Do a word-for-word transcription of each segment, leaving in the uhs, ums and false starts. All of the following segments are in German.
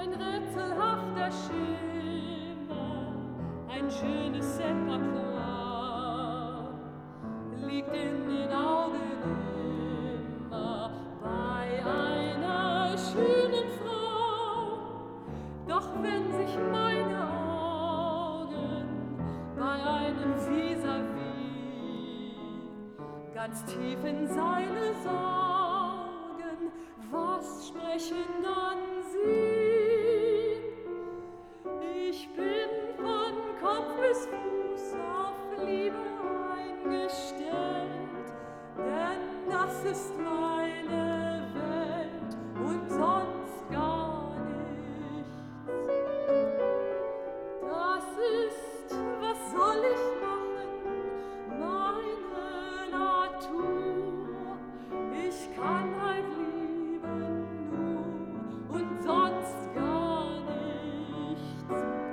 ein rätselhafter Schimmer, ein je ne sais pas quoi, liegt in den Augen immer bei einer schönen Frau. Doch wenn sich meine Augen bei einem Vis-à-vis ganz tief in seine Sorgen, was sprechen dann sie? Ich bin von Kopf bis Fuß auf Liebe eingestellt, denn das ist meine Welt und sonst gar nichts. Das ist, was soll ich machen, meine Natur. Ich kann halt lieben nur und sonst gar nichts.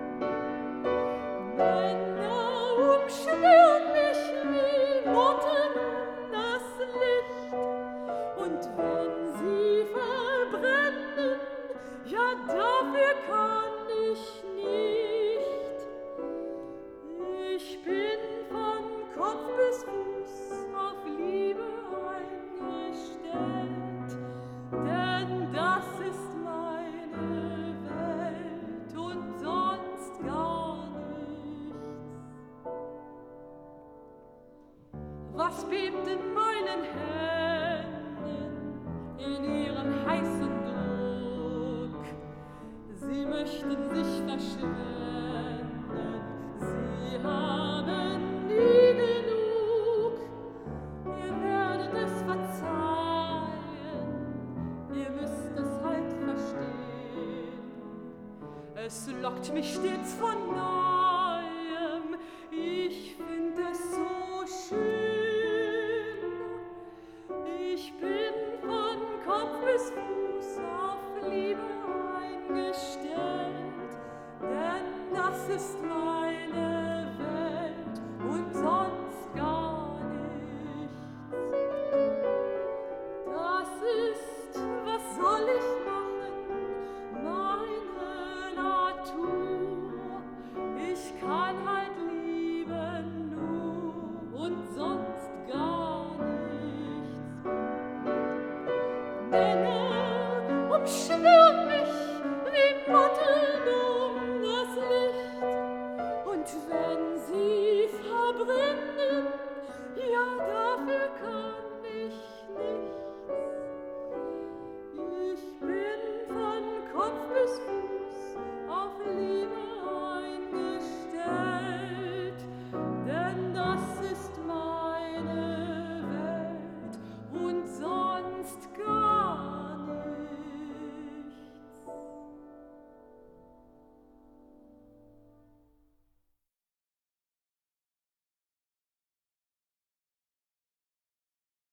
Männer umschwirren mich wie Motten um das Licht, und wenn sie verbrennen, ja, dafür kann ich nicht. Ich bin von Kopf bis Fuß auf Liebe eingestellt, denn das ist meine Welt und sonst gar nichts. Was bebt in meinen Händen in ihrem heißen Druck? Sie möchten sich verschwenden, sie haben nie genug. Ihr werdet es verzeihen, ihr müsst es halt verstehen. Es lockt mich stets von Neuem, ich find es so schön. Ich bin von Kopf bis Fuß auf Liebe eingestellt, denn das ist meine Welt und sonst gar nichts. Das ist, was soll ich machen, meine Natur. Ich kann halt lieben nur und sonst gar nichts. Männer umschwirren mich wie Motten um das Licht, und wenn sie verbrennen, ja, dafür kann